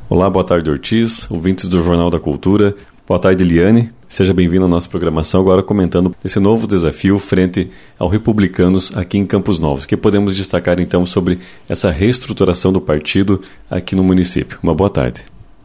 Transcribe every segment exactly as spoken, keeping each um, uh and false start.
Olá, boa tarde, Ortiz, ouvintes do Jornal da Cultura. Boa tarde, Eliane. Seja bem-vindo à nossa programação, agora comentando esse novo desafio frente ao Republicanos aqui em Campos Novos. O que podemos destacar, então, sobre essa reestruturação do partido aqui no município? Uma boa tarde.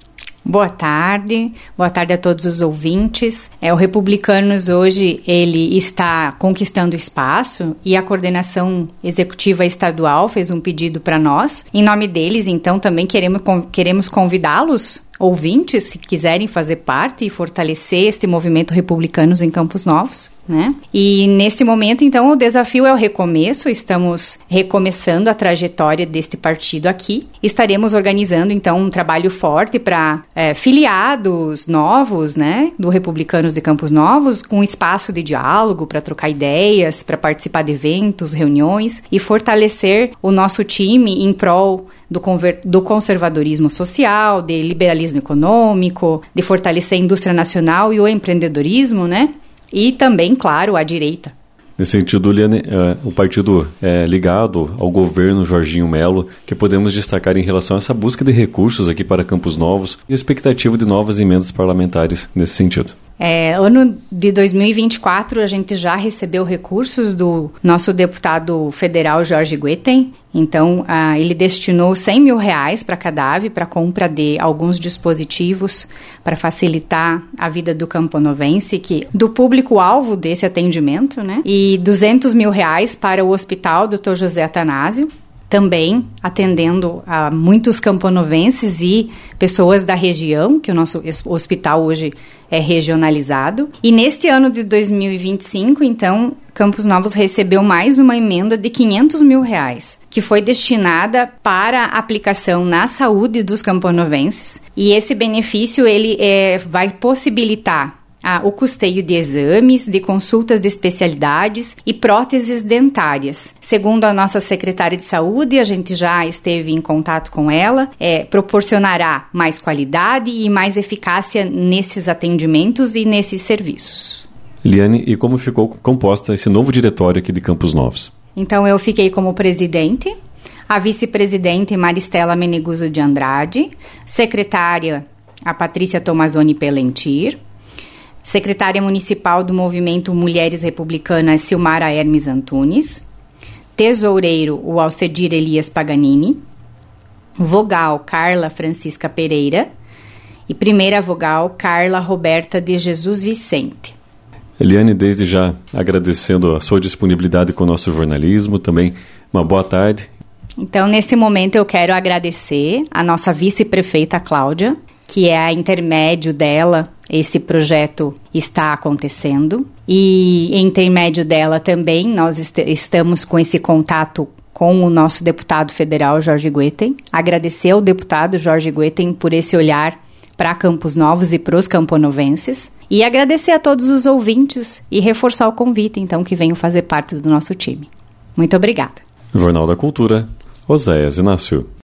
Boa tarde, boa tarde a todos os ouvintes. É, o Republicanos hoje ele está conquistando espaço e a coordenação executiva estadual fez um pedido para nós. Em nome deles, então, também queremos, queremos convidá-los, ouvintes, se quiserem fazer parte e fortalecer este movimento Republicanos em Campos Novos, né? E nesse momento, então, o desafio é o recomeço. Estamos recomeçando a trajetória deste partido aqui. Estaremos organizando, então, um trabalho forte para é, filiados novos, né, do Republicanos de Campos Novos, com espaço de diálogo para trocar ideias, para participar de eventos, reuniões e fortalecer o nosso time em prol do, conver- do conservadorismo social, de liberalismo econômico, de fortalecer a indústria nacional e o empreendedorismo, né? E também, claro, a direita. Nesse sentido, Liane, é, o partido é ligado ao governo Jorginho Melo, que podemos destacar em relação a essa busca de recursos aqui para Campos Novos e a expectativa de novas emendas parlamentares nesse sentido. É, ano de dois mil e vinte e quatro, a gente já recebeu recursos do nosso deputado federal Jorge Goeten. Então, ah, ele destinou cem mil reais para a CADAV, para compra de alguns dispositivos para facilitar a vida do camponovense, que, do público-alvo desse atendimento, né? E duzentos mil reais para o Hospital doutor José Atanásio, também atendendo a muitos camponovenses e pessoas da região, que o nosso hospital hoje é regionalizado. E neste ano de dois mil e vinte e cinco, então, Campos Novos recebeu mais uma emenda de quinhentos mil reais, que foi destinada para a aplicação na saúde dos camponovenses. E esse benefício ele é, vai possibilitar Ah, o custeio de exames, de consultas de especialidades e próteses dentárias. Segundo a nossa secretária de saúde, a gente já esteve em contato com ela, é, proporcionará mais qualidade e mais eficácia nesses atendimentos e nesses serviços. Eliane, e como ficou composta esse novo diretório aqui de Campos Novos? Então, eu fiquei como presidente, a vice-presidente Maristela Meneguzzo de Andrade, secretária a Patrícia Tomazoni Pelentir, secretária municipal do Movimento Mulheres Republicanas, Silmara Hermes Antunes, tesoureiro, o Alcedir Elias Paganini, vogal, Carla Francisca Pereira e primeira vogal, Carla Roberta de Jesus Vicente. Eliane, desde já agradecendo a sua disponibilidade com o nosso jornalismo, também uma boa tarde. Então, nesse momento, eu quero agradecer a nossa vice-prefeita Cláudia, que é a intermédio dela, esse projeto está acontecendo. E em intermédio dela também, nós est- estamos com esse contato com o nosso deputado federal, Jorge Goeten. Agradecer ao deputado Jorge Goeten por esse olhar para Campos Novos e para os camponovenses. E agradecer a todos os ouvintes e reforçar o convite, então, que venham fazer parte do nosso time. Muito obrigada. Jornal da Cultura, Oséias Inácio.